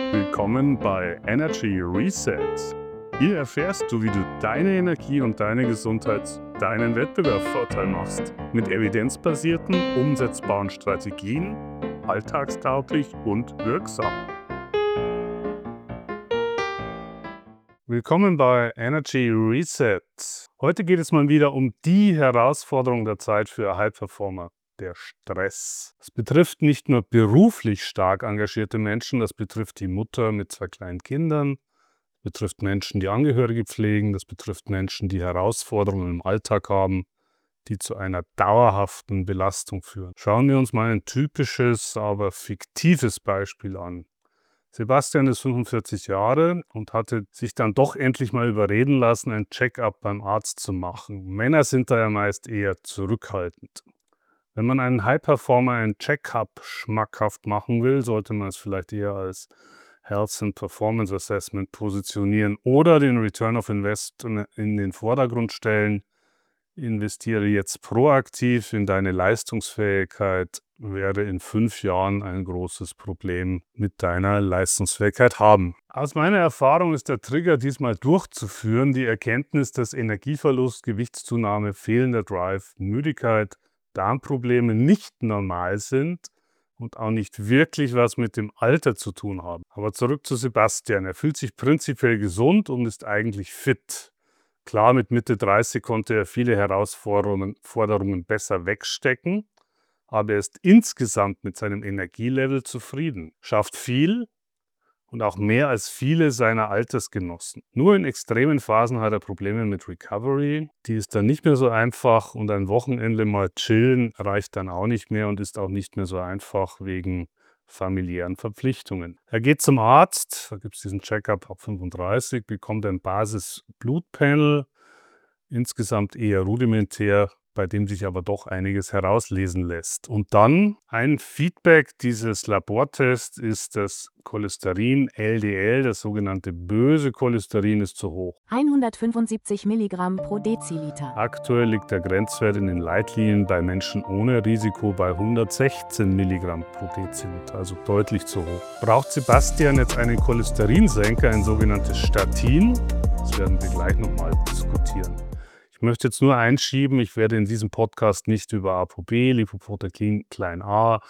Willkommen bei Energy Reset. Hier erfährst du, wie du deine Energie und deine Gesundheit zu deinem Wettbewerbsvorteil machst. Mit evidenzbasierten, umsetzbaren Strategien, alltagstauglich und wirksam. Willkommen bei Energy Reset. Heute geht es mal wieder um die Herausforderung der Zeit für High-Performer. Der Stress. Das betrifft nicht nur beruflich stark engagierte Menschen, das betrifft die Mutter mit 2 kleinen Kindern, das betrifft Menschen, die Angehörige pflegen, das betrifft Menschen, die Herausforderungen im Alltag haben, die zu einer dauerhaften Belastung führen. Schauen wir uns mal ein typisches, aber fiktives Beispiel an. Sebastian ist 45 Jahre und hatte sich dann doch endlich mal überreden lassen, ein Check-up beim Arzt zu machen. Männer sind da ja meist eher zurückhaltend. Wenn man einen High-Performer einen Check-up schmackhaft machen will, sollte man es vielleicht eher als Health and Performance Assessment positionieren oder den Return of Invest in den Vordergrund stellen. Investiere jetzt proaktiv in deine Leistungsfähigkeit, werde in 5 Jahren ein großes Problem mit deiner Leistungsfähigkeit haben. Aus meiner Erfahrung ist der Trigger diesmal durchzuführen die Erkenntnis, dass Energieverlust, Gewichtszunahme, fehlender Drive, Müdigkeit, Darmprobleme nicht normal sind und auch nicht wirklich was mit dem Alter zu tun haben. Aber zurück zu Sebastian. Er fühlt sich prinzipiell gesund und ist eigentlich fit. Klar, mit Mitte 30 konnte er viele Herausforderungen besser wegstecken, aber er ist insgesamt mit seinem Energielevel zufrieden, schafft viel und auch mehr als viele seiner Altersgenossen. Nur in extremen Phasen hat er Probleme mit Recovery. Die ist dann nicht mehr so einfach und ein Wochenende mal chillen reicht dann auch nicht mehr und ist auch nicht mehr so einfach wegen familiären Verpflichtungen. Er geht zum Arzt, da gibt es diesen Check-up ab 35, bekommt ein Basis-Blutpanel, insgesamt eher rudimentär, bei dem sich aber doch einiges herauslesen lässt. Und dann ein Feedback dieses Labortests ist das Cholesterin LDL, das sogenannte böse Cholesterin, ist zu hoch. 175 Milligramm pro Deziliter. Aktuell liegt der Grenzwert in den Leitlinien bei Menschen ohne Risiko bei 116 Milligramm pro Deziliter, also deutlich zu hoch. Braucht Sebastian jetzt einen Cholesterinsenker, ein sogenanntes Statin? Das werden wir gleich nochmal diskutieren. Ich möchte jetzt nur einschieben, ich werde in diesem Podcast nicht über ApoB, Lipoprotein klein a,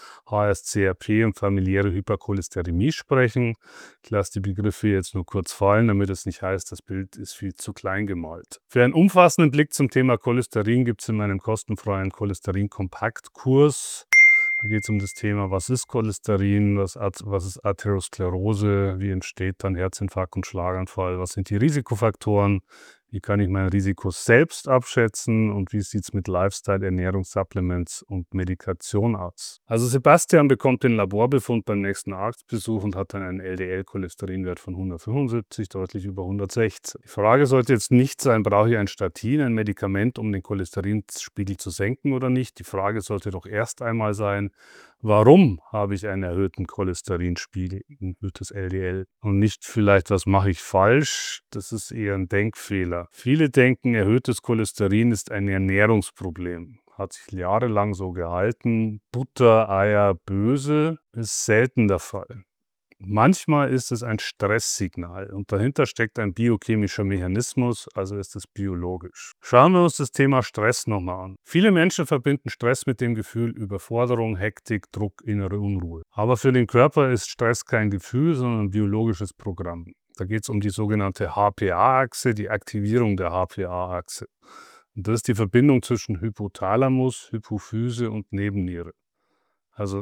HSCRP und familiäre Hypercholesterinämie sprechen. Ich lasse die Begriffe jetzt nur kurz fallen, damit es nicht heißt, das Bild ist viel zu klein gemalt. Für einen umfassenden Blick zum Thema Cholesterin gibt es in meinem kostenfreien Cholesterin-Kompakt-Kurs. Da geht es um das Thema, was ist Cholesterin, was ist Atherosklerose, wie entsteht dann Herzinfarkt und Schlaganfall, was sind die Risikofaktoren, wie kann ich mein Risiko selbst abschätzen und wie sieht es mit Lifestyle, Ernährungssupplements und Medikation aus. Also Sebastian bekommt den Laborbefund beim nächsten Arztbesuch und hat dann einen LDL-Cholesterinwert von 175, deutlich über 116. Die Frage sollte jetzt nicht sein, brauche ich ein Statin, ein Medikament, um den Cholesterinspiegel zu senken oder nicht. Die Frage sollte doch erst einmal sein, warum habe ich einen erhöhten Cholesterinspiegel, ein erhöhtes LDL? Und nicht vielleicht, was mache ich falsch? Das ist eher ein Denkfehler. Viele denken, erhöhtes Cholesterin ist ein Ernährungsproblem. Hat sich jahrelang so gehalten. Butter, Eier, böse ist selten der Fall. Manchmal ist es ein Stresssignal und dahinter steckt ein biochemischer Mechanismus, also ist es biologisch. Schauen wir uns das Thema Stress nochmal an. Viele Menschen verbinden Stress mit dem Gefühl Überforderung, Hektik, Druck, innere Unruhe. Aber für den Körper ist Stress kein Gefühl, sondern ein biologisches Programm. Da geht es um die sogenannte HPA-Achse, die Aktivierung der HPA-Achse. Und das ist die Verbindung zwischen Hypothalamus, Hypophyse und Nebenniere. Also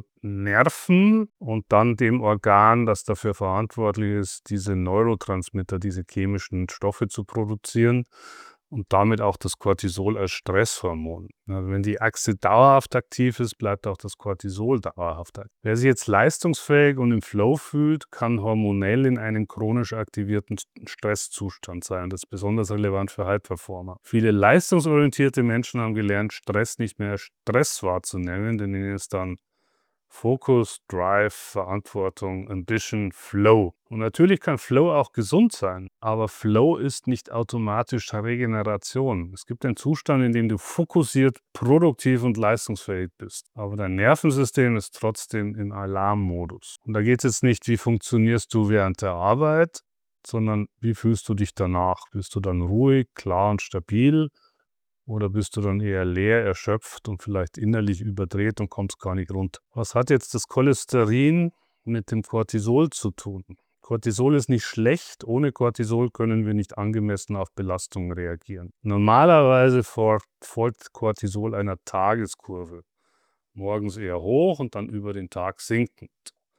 Nerven und dann dem Organ, das dafür verantwortlich ist, diese Neurotransmitter, diese chemischen Stoffe zu produzieren und damit auch das Cortisol als Stresshormon. Also wenn die Achse dauerhaft aktiv ist, bleibt auch das Cortisol dauerhaft aktiv. Wer sich jetzt leistungsfähig und im Flow fühlt, kann hormonell in einem chronisch aktivierten Stresszustand sein. Das ist besonders relevant für High-Performer. Viele leistungsorientierte Menschen haben gelernt, Stress nicht mehr als Stress wahrzunehmen, denn ihnen ist dann Fokus, Drive, Verantwortung, Ambition, Flow. Und natürlich kann Flow auch gesund sein, aber Flow ist nicht automatisch Regeneration. Es gibt einen Zustand, in dem du fokussiert, produktiv und leistungsfähig bist. Aber dein Nervensystem ist trotzdem in Alarmmodus. Und da geht es jetzt nicht, wie funktionierst du während der Arbeit, sondern wie fühlst du dich danach? Bist du dann ruhig, klar und stabil? Oder bist du dann eher leer, erschöpft und vielleicht innerlich überdreht und kommst gar nicht runter? Was hat jetzt das Cholesterin mit dem Cortisol zu tun? Cortisol ist nicht schlecht. Ohne Cortisol können wir nicht angemessen auf Belastungen reagieren. Normalerweise folgt Cortisol einer Tageskurve. Morgens eher hoch und dann über den Tag sinkend.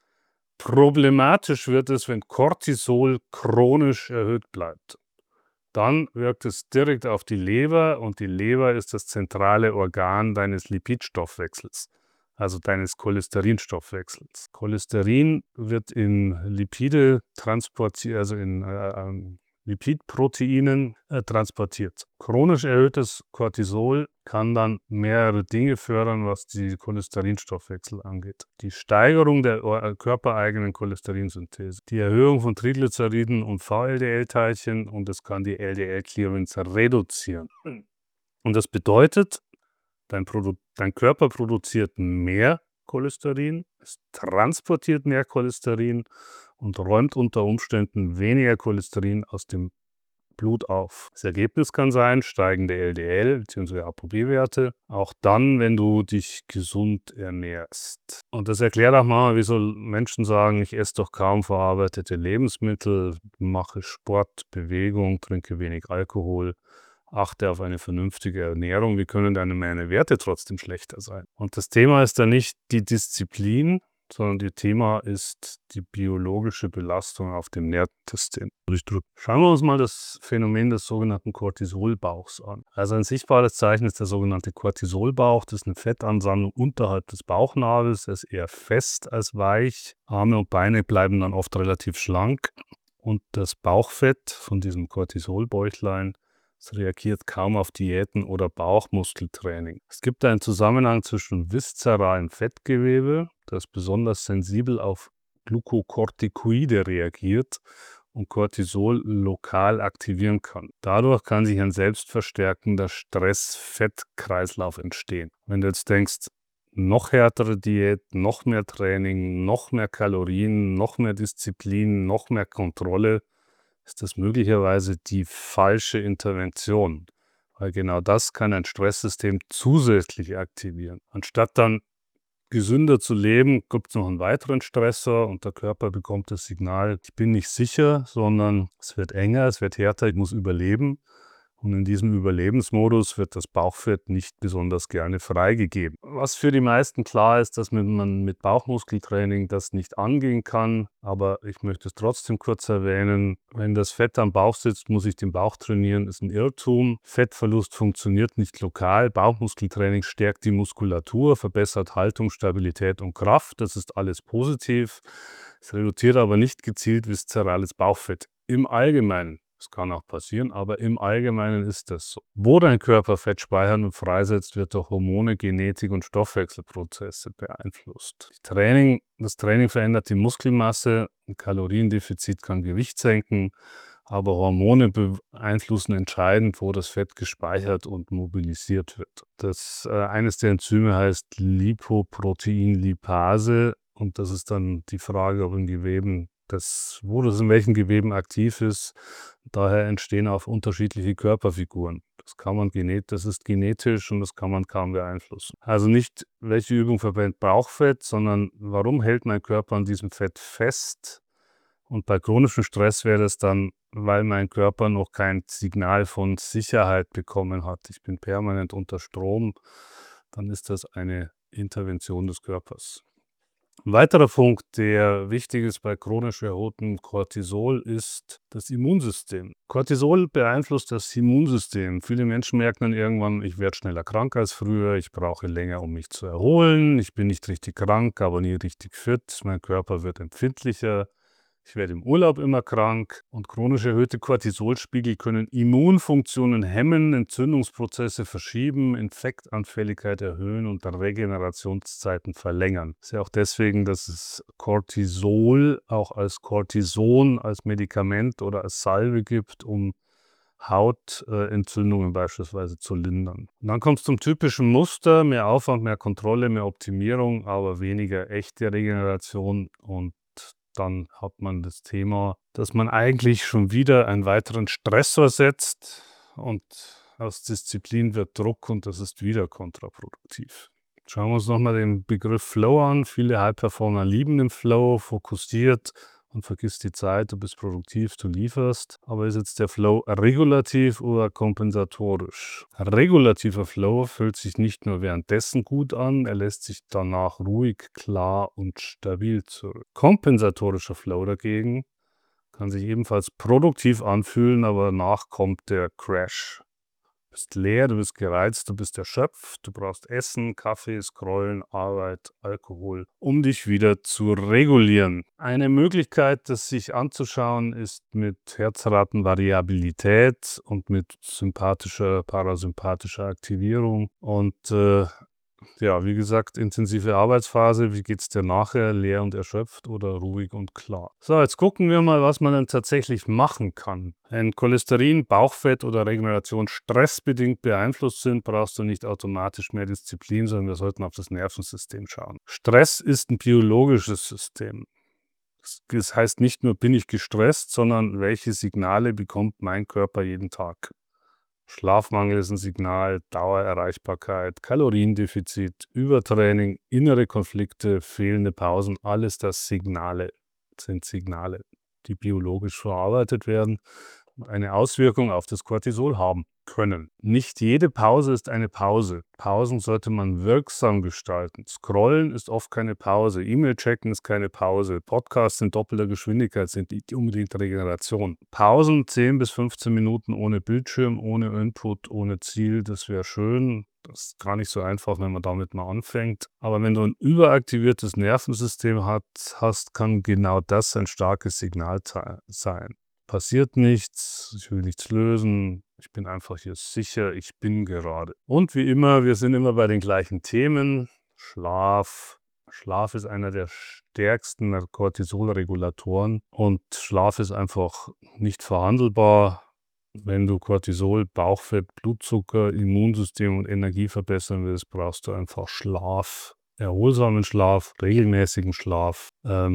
Problematisch wird es, wenn Cortisol chronisch erhöht bleibt. Dann wirkt es direkt auf die Leber und die Leber ist das zentrale Organ deines Lipidstoffwechsels, also deines Cholesterinstoffwechsels. Cholesterin wird in Lipide transportiert, also in Lipidproteinen transportiert. Chronisch erhöhtes Cortisol kann dann mehrere Dinge fördern, was die Cholesterinstoffwechsel angeht. Die Steigerung der körpereigenen Cholesterinsynthese, die Erhöhung von Triglyceriden und VLDL-Teilchen und es kann die LDL-Clearance reduzieren. Und das bedeutet, dein Körper produziert mehr Cholesterin, es transportiert mehr Cholesterin und räumt unter Umständen weniger Cholesterin aus dem Blut auf. Das Ergebnis kann sein, steigende LDL bzw. ApoB-Werte, auch dann, wenn du dich gesund ernährst. Und das erklärt auch mal, wieso Menschen sagen, ich esse doch kaum verarbeitete Lebensmittel, mache Sport, Bewegung, trinke wenig Alkohol, achte auf eine vernünftige Ernährung. Wie können meine Werte trotzdem schlechter sein? Und das Thema ist dann nicht die Disziplin, sondern das Thema ist die biologische Belastung auf dem Nervensystem. Schauen wir uns mal das Phänomen des sogenannten Cortisolbauchs an. Also ein sichtbares Zeichen ist der sogenannte Cortisolbauch. Das ist eine Fettansammlung unterhalb des Bauchnabels. Er ist eher fest als weich. Arme und Beine bleiben dann oft relativ schlank. Und das Bauchfett von diesem Cortisolbäuchlein, es reagiert kaum auf Diäten oder Bauchmuskeltraining. Es gibt einen Zusammenhang zwischen viszeralem Fettgewebe, das besonders sensibel auf Glukokortikoide reagiert und Cortisol lokal aktivieren kann. Dadurch kann sich ein selbstverstärkender Stress-Fett-Kreislauf entstehen. Wenn du jetzt denkst, noch härtere Diät, noch mehr Training, noch mehr Kalorien, noch mehr Disziplin, noch mehr Kontrolle, ist das möglicherweise die falsche Intervention. Weil genau das kann ein Stresssystem zusätzlich aktivieren. Anstatt dann gesünder zu leben, gibt es noch einen weiteren Stressor und der Körper bekommt das Signal, ich bin nicht sicher, sondern es wird enger, es wird härter, ich muss überleben. Und in diesem Überlebensmodus wird das Bauchfett nicht besonders gerne freigegeben. Was für die meisten klar ist, dass man mit Bauchmuskeltraining das nicht angehen kann. Aber ich möchte es trotzdem kurz erwähnen. Wenn das Fett am Bauch sitzt, muss ich den Bauch trainieren. Das ist ein Irrtum. Fettverlust funktioniert nicht lokal. Bauchmuskeltraining stärkt die Muskulatur, verbessert Haltung, Stabilität und Kraft. Das ist alles positiv. Es reduziert aber nicht gezielt viszerales Bauchfett. Im Allgemeinen. Das kann auch passieren, aber im Allgemeinen ist das so. Wo dein Körper Fett speichert und freisetzt, wird durch Hormone, Genetik und Stoffwechselprozesse beeinflusst. Das Training verändert die Muskelmasse, ein Kaloriendefizit kann Gewicht senken, aber Hormone beeinflussen entscheidend, wo das Fett gespeichert und mobilisiert wird. Eines der Enzyme heißt Lipoproteinlipase und das ist dann die Frage, ob in Geweben wo das in welchen Geweben aktiv ist. Daher entstehen auch unterschiedliche Körperfiguren. Das ist genetisch und das kann man kaum beeinflussen. Also nicht, welche Übung verbrennt Bauchfett, sondern warum hält mein Körper an diesem Fett fest? Und bei chronischem Stress wäre das dann, weil mein Körper noch kein Signal von Sicherheit bekommen hat. Ich bin permanent unter Strom. Dann ist das eine Intervention des Körpers. Ein weiterer Punkt, der wichtig ist bei chronisch erhöhtem Cortisol, ist das Immunsystem. Cortisol beeinflusst das Immunsystem. Viele Menschen merken dann irgendwann, ich werde schneller krank als früher, ich brauche länger, um mich zu erholen, ich bin nicht richtig krank, aber nie richtig fit, mein Körper wird empfindlicher, Ich werde im Urlaub immer krank und chronisch erhöhte Cortisolspiegel können Immunfunktionen hemmen, Entzündungsprozesse verschieben, Infektanfälligkeit erhöhen und Regenerationszeiten verlängern. Das ist ja auch deswegen, dass es Cortisol auch als Cortison, als Medikament oder als Salbe gibt, um Hautentzündungen beispielsweise zu lindern. Und dann kommt es zum typischen Muster: mehr Aufwand, mehr Kontrolle, mehr Optimierung, aber weniger echte Regeneration. Und dann hat man das Thema, dass man eigentlich schon wieder einen weiteren Stressor setzt und aus Disziplin wird Druck und das ist wieder kontraproduktiv. Schauen wir uns nochmal den Begriff Flow an. Viele High-Performer lieben den Flow, fokussiert und vergisst die Zeit, du bist produktiv, du lieferst. Aber ist jetzt der Flow regulativ oder kompensatorisch? Regulativer Flow fühlt sich nicht nur währenddessen gut an, er lässt sich danach ruhig, klar und stabil zurück. Kompensatorischer Flow dagegen kann sich ebenfalls produktiv anfühlen, aber danach kommt der Crash. Du bist leer, du bist gereizt, du bist erschöpft, du brauchst Essen, Kaffee, Scrollen, Arbeit, Alkohol, um dich wieder zu regulieren. Eine Möglichkeit, das sich anzuschauen, ist mit Herzratenvariabilität und mit sympathischer, parasympathischer Aktivierung. Und ja, wie gesagt, intensive Arbeitsphase. Wie geht es dir nachher? Leer und erschöpft oder ruhig und klar? So, jetzt gucken wir mal, was man dann tatsächlich machen kann. Wenn Cholesterin, Bauchfett oder Regeneration stressbedingt beeinflusst sind, brauchst du nicht automatisch mehr Disziplin, sondern wir sollten auf das Nervensystem schauen. Stress ist ein biologisches System. Das heißt nicht nur, bin ich gestresst, sondern welche Signale bekommt mein Körper jeden Tag? Schlafmangel ist ein Signal, Dauererreichbarkeit, Kaloriendefizit, Übertraining, innere Konflikte, fehlende Pausen, alles das sind Signale, die biologisch verarbeitet werden und eine Auswirkung auf das Cortisol haben können. Nicht jede Pause ist eine Pause. Pausen sollte man wirksam gestalten. Scrollen ist oft keine Pause. E-Mail checken ist keine Pause. Podcasts in doppelter Geschwindigkeit sind nicht unbedingt Regeneration. Pausen 10 bis 15 Minuten ohne Bildschirm, ohne Input, ohne Ziel, das wäre schön. Das ist gar nicht so einfach, wenn man damit mal anfängt. Aber wenn du ein überaktiviertes Nervensystem hast, kann genau das ein starkes Signal sein. Passiert nichts, ich will nichts lösen, ich bin einfach hier sicher, ich bin gerade. Und wie immer, wir sind immer bei den gleichen Themen. Schlaf. Schlaf ist einer der stärksten Cortisolregulatoren und Schlaf ist einfach nicht verhandelbar. Wenn du Cortisol, Bauchfett, Blutzucker, Immunsystem und Energie verbessern willst, brauchst du einfach Schlaf. Erholsamen Schlaf, regelmäßigen Schlaf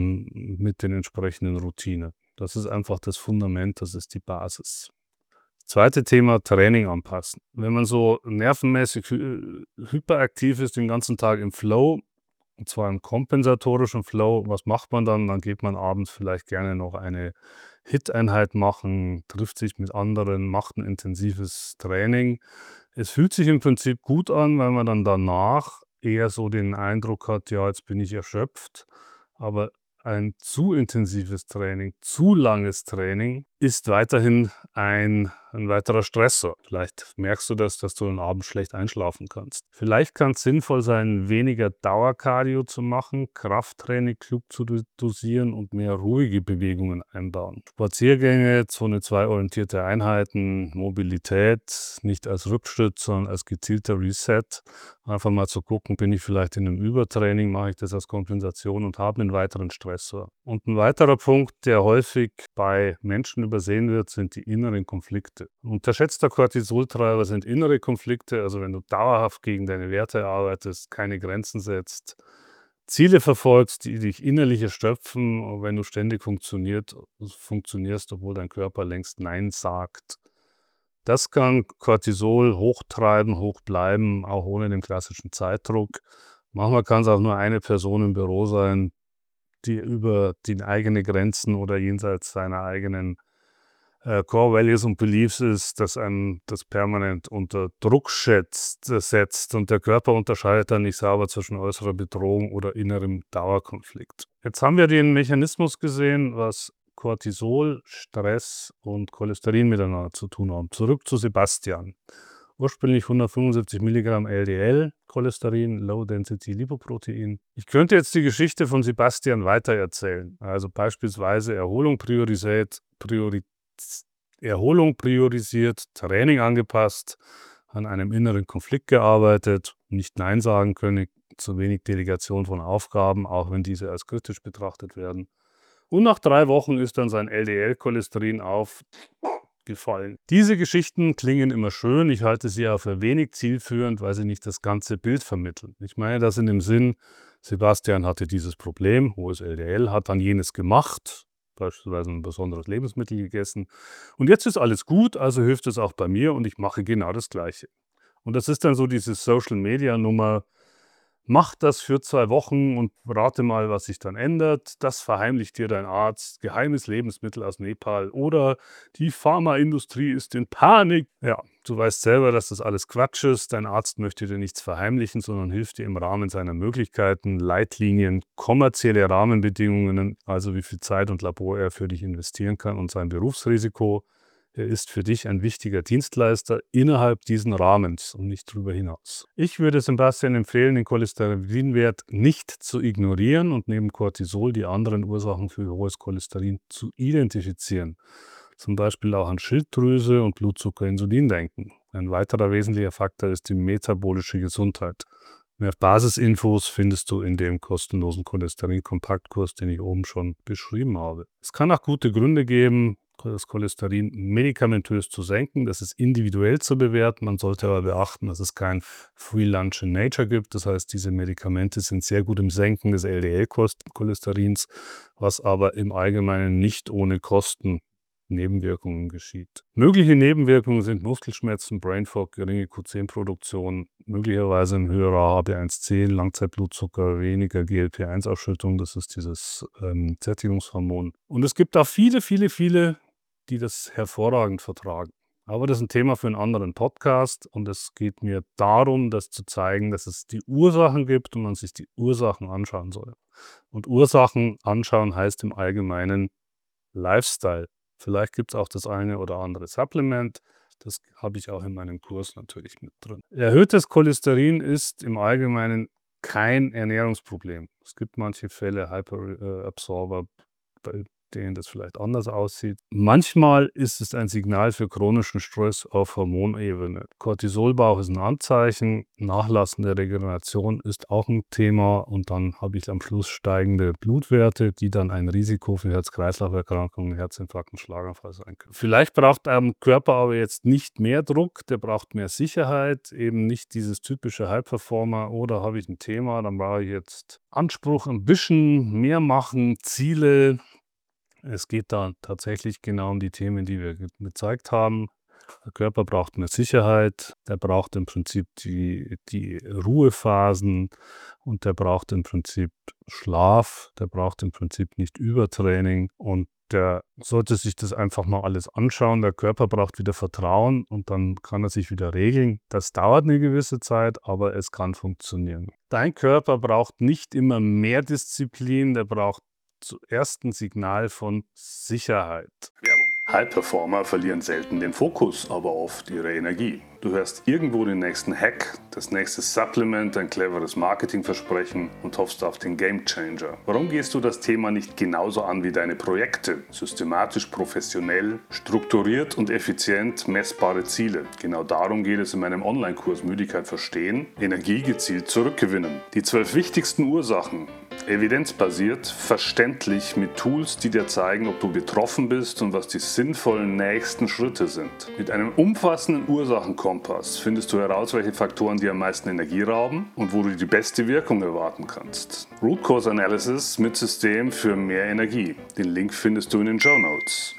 mit den entsprechenden Routinen. Das ist einfach das Fundament, das ist die Basis. Zweite Thema, Training anpassen. Wenn man so nervenmäßig hyperaktiv ist, den ganzen Tag im Flow, und zwar im kompensatorischen Flow, was macht man dann? Dann geht man abends vielleicht gerne noch eine HIIT-Einheit machen, trifft sich mit anderen, macht ein intensives Training. Es fühlt sich im Prinzip gut an, weil man dann danach eher so den Eindruck hat, ja, jetzt bin ich erschöpft, aber ein zu intensives Training, zu langes Training ist weiterhin ein weiterer Stressor. Vielleicht merkst du das, dass du am Abend schlecht einschlafen kannst. Vielleicht kann es sinnvoll sein, weniger Dauercardio zu machen, Krafttraining klug zu dosieren und mehr ruhige Bewegungen einbauen. Spaziergänge, Zone 2 orientierte Einheiten, Mobilität, nicht als Rückschritt, sondern als gezielter Reset. Einfach mal zu gucken, bin ich vielleicht in einem Übertraining, mache ich das als Kompensation und habe einen weiteren Stressor. Und ein weiterer Punkt, der häufig bei Menschen übersehen wird, sind die inneren Konflikte. Ein unterschätzter Cortisoltreiber sind innere Konflikte, also wenn du dauerhaft gegen deine Werte arbeitest, keine Grenzen setzt, Ziele verfolgst, die dich innerlich erschöpfen, wenn du ständig funktionierst, obwohl dein Körper längst Nein sagt. Das kann Cortisol hochtreiben, hoch bleiben, auch ohne den klassischen Zeitdruck. Manchmal kann es auch nur eine Person im Büro sein, die über die eigenen Grenzen oder jenseits seiner eigenen Core Values und Beliefs ist, dass einem das permanent unter Druck setzt und der Körper unterscheidet dann nicht sauber zwischen äußerer Bedrohung oder innerem Dauerkonflikt. Jetzt haben wir den Mechanismus gesehen, was Cortisol, Stress und Cholesterin miteinander zu tun haben. Zurück zu Sebastian. ursprünglich 175 Milligramm LDL, Cholesterin, Low Density Lipoprotein. Ich könnte jetzt die Geschichte von Sebastian weitererzählen. Also beispielsweise Erholung priorisiert, Training angepasst, an einem inneren Konflikt gearbeitet, nicht Nein sagen können, zu wenig Delegation von Aufgaben, auch wenn diese als kritisch betrachtet werden. Und nach 3 Wochen ist dann sein LDL-Cholesterin aufgefallen. Diese Geschichten klingen immer schön. Ich halte sie auch für wenig zielführend, weil sie nicht das ganze Bild vermitteln. Ich meine das in dem Sinn, Sebastian hatte dieses Problem, hohes LDL, hat dann jenes gemacht, beispielsweise ein besonderes Lebensmittel gegessen. Und jetzt ist alles gut, also hilft es auch bei mir und ich mache genau das Gleiche. Und das ist dann so diese Social-Media-Nummer, mach das für 2 Wochen und rate mal, was sich dann ändert. Das verheimlicht dir dein Arzt. Geheimes Lebensmittel aus Nepal oder die Pharmaindustrie ist in Panik. Ja, du weißt selber, dass das alles Quatsch ist. Dein Arzt möchte dir nichts verheimlichen, sondern hilft dir im Rahmen seiner Möglichkeiten, Leitlinien, kommerzielle Rahmenbedingungen, also wie viel Zeit und Labor er für dich investieren kann und sein Berufsrisiko. Er ist für dich ein wichtiger Dienstleister innerhalb diesen Rahmens und nicht darüber hinaus. Ich würde Sebastian empfehlen, den Cholesterinwert nicht zu ignorieren und neben Cortisol die anderen Ursachen für hohes Cholesterin zu identifizieren. Zum Beispiel auch an Schilddrüse und Blutzucker, Insulin denken. Ein weiterer wesentlicher Faktor ist die metabolische Gesundheit. Mehr Basisinfos findest du in dem kostenlosen Cholesterin-Kompaktkurs, den ich oben schon beschrieben habe. Es kann auch gute Gründe geben, das Cholesterin medikamentös zu senken. Das ist individuell zu bewerten. Man sollte aber beachten, dass es kein Free Lunch in Nature gibt. Das heißt, diese Medikamente sind sehr gut im Senken des LDL-Cholesterins, was aber im Allgemeinen nicht ohne Nebenwirkungen geschieht. Mögliche Nebenwirkungen sind Muskelschmerzen, Brain Fog, geringe Q10-Produktion, möglicherweise ein höherer HbA1c, Langzeitblutzucker, weniger GLP-1-Ausschüttung, das ist dieses Sättigungshormon. Und es gibt da viele, die das hervorragend vertragen. Aber das ist ein Thema für einen anderen Podcast und es geht mir darum, das zu zeigen, dass es die Ursachen gibt und man sich die Ursachen anschauen soll. Und Ursachen anschauen heißt im Allgemeinen Lifestyle. Vielleicht gibt es auch das eine oder andere Supplement. Das habe ich auch in meinem Kurs natürlich mit drin. Erhöhtes Cholesterin ist im Allgemeinen kein Ernährungsproblem. Es gibt manche Fälle, Hyperabsorber, bei denen das vielleicht anders aussieht. Manchmal ist es ein Signal für chronischen Stress auf Hormonebene. Cortisolbauch ist ein Anzeichen, nachlassende Regeneration ist auch ein Thema und dann habe ich am Schluss steigende Blutwerte, die dann ein Risiko für Herz-Kreislauf-Erkrankungen, Herzinfarkt und Schlaganfall sein können. Vielleicht braucht der Körper aber jetzt nicht mehr Druck, der braucht mehr Sicherheit, eben nicht dieses typische High-Performer, oder habe ich ein Thema, dann brauche ich jetzt Anspruch, ein bisschen mehr machen, Ziele. Es geht da tatsächlich genau um die Themen, die wir gezeigt haben. Der Körper braucht mehr Sicherheit, der braucht im Prinzip die Ruhephasen und der braucht im Prinzip Schlaf, der braucht im Prinzip nicht Übertraining und der sollte sich das einfach mal alles anschauen. Der Körper braucht wieder Vertrauen und dann kann er sich wieder regeln. Das dauert eine gewisse Zeit, aber es kann funktionieren. Dein Körper braucht nicht immer mehr Disziplin, der braucht zuerst ein Signal von Sicherheit. Werbung. High-Performer verlieren selten den Fokus, aber oft ihre Energie. Du hörst irgendwo den nächsten Hack, das nächste Supplement, ein cleveres Marketingversprechen und hoffst auf den Gamechanger. Warum gehst du das Thema nicht genauso an wie deine Projekte? Systematisch, professionell, strukturiert und effizient messbare Ziele. Genau darum geht es in meinem Online-Kurs Müdigkeit verstehen, Energie gezielt zurückgewinnen. Die 12 wichtigsten Ursachen, evidenzbasiert, verständlich mit Tools, die dir zeigen, ob du betroffen bist und was die sinnvollen nächsten Schritte sind. Mit einem umfassenden Ursachenkompass findest du heraus, welche Faktoren dir am meisten Energie rauben und wo du die beste Wirkung erwarten kannst. Root Cause Analysis mit System für mehr Energie. Den Link findest du in den Shownotes.